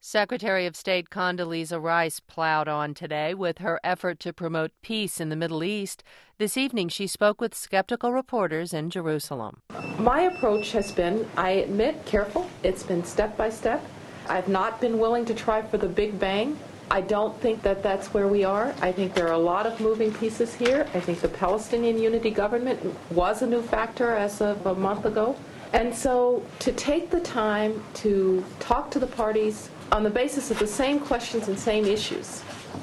Secretary of State Condoleezza Rice plowed on today with her effort to promote peace in the Middle East. This evening, she spoke with skeptical reporters in Jerusalem. My approach has been, I admit, careful. It's been step by step. I've not been willing to try for the big bang. I don't think that that's where we are. I think there are a lot of moving pieces here. I think the Palestinian Unity Government was a new factor as of a month ago. And so to take the time to talk to the parties on the basis of the same questions and same issues,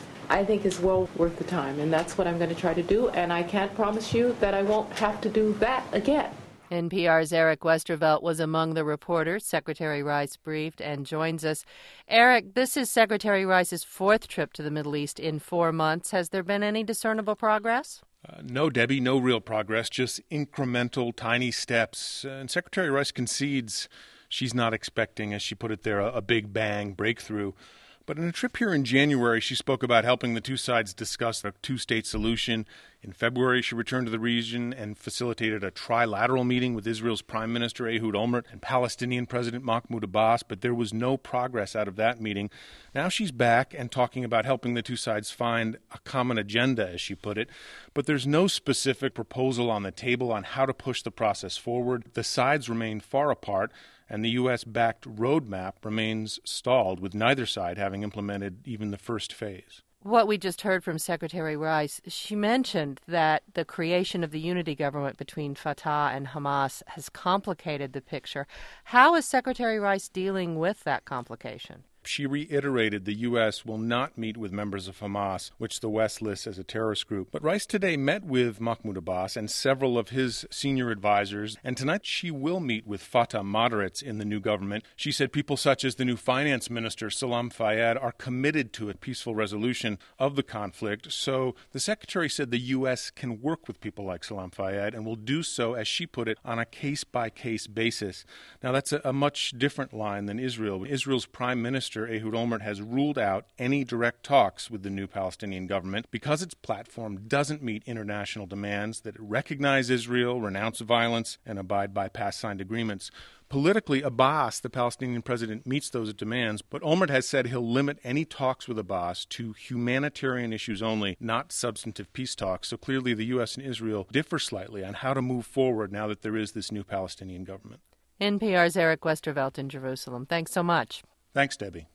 I think is well worth the time. And that's what I'm going to try to do. And I can't promise you that I won't have to do that again. NPR's Eric Westervelt was among the reporters Secretary Rice briefed and joins us. Eric, this is Secretary Rice's fourth trip to the Middle East in 4 months. Has there been any discernible progress? No, Debbie, no real progress, just incremental, tiny steps. And Secretary Rice concedes she's not expecting, as she put it there, a big bang breakthrough. But in a trip here in January, she spoke about helping the two sides discuss a two-state solution. In February, she returned to the region and facilitated a trilateral meeting with Israel's Prime Minister Ehud Olmert and Palestinian President Mahmoud Abbas, but there was no progress out of that meeting. Now she's back and talking about helping the two sides find a common agenda, as she put it. But there's no specific proposal on the table on how to push the process forward. The sides remain far apart, and the U.S.-backed roadmap remains stalled, with neither side having implemented even the first phase. What we just heard from Secretary Rice, she mentioned that the creation of the unity government between Fatah and Hamas has complicated the picture. How is Secretary Rice dealing with that complication? She reiterated the U.S. will not meet with members of Hamas, which the West lists as a terrorist group. But Rice today met with Mahmoud Abbas and several of his senior advisors, and tonight she will meet with Fatah moderates in the new government. She said people such as the new finance minister, Salam Fayyad, are committed to a peaceful resolution of the conflict. So the secretary said the U.S. can work with people like Salam Fayyad and will do so, as she put it, on a case-by-case basis. Now, that's a much different line than Israel. Israel's prime minister, Ehud Olmert, has ruled out any direct talks with the new Palestinian government because its platform doesn't meet international demands that recognize Israel, renounce violence, and abide by past signed agreements. Politically, Abbas, the Palestinian president, meets those demands, but Olmert has said he'll limit any talks with Abbas to humanitarian issues only, not substantive peace talks. So clearly the U.S. and Israel differ slightly on how to move forward now that there is this new Palestinian government. NPR's Eric Westervelt in Jerusalem. Thanks so much. Thanks, Debbie.